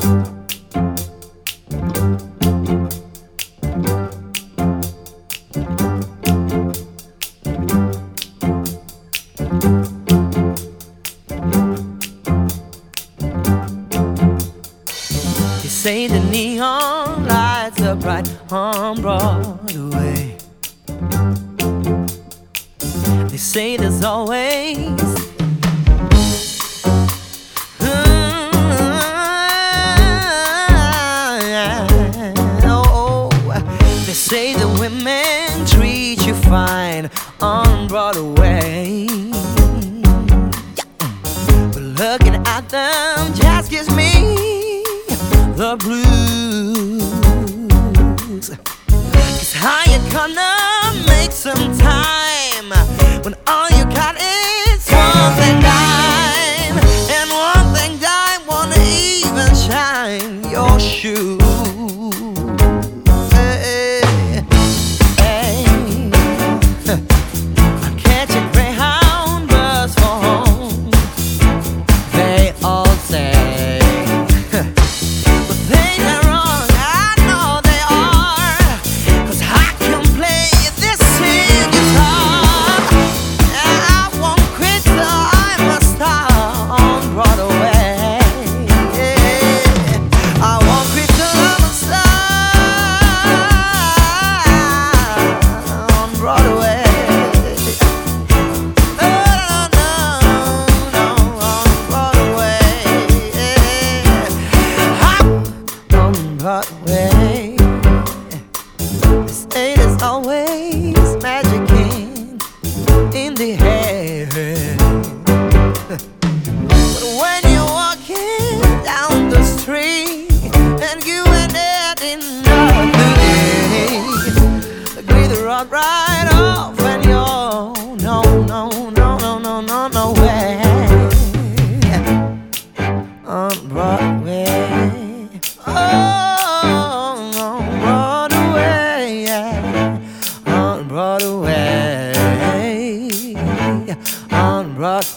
They say the neon lights are bright on Broadway. They say there's always they say the women treat you fine on Broadway. But looking at them just gives me the blues. 'Cause how you gonna make some time when all you got is one thing dime, and one thing dime won't even shine your shoes. Hey, hey. I'm catching Greyhound bus for home, they all say. Broadway. This ain't as always magic in the air. But when you're walking down the street and you ain't had enough today, agree to run right off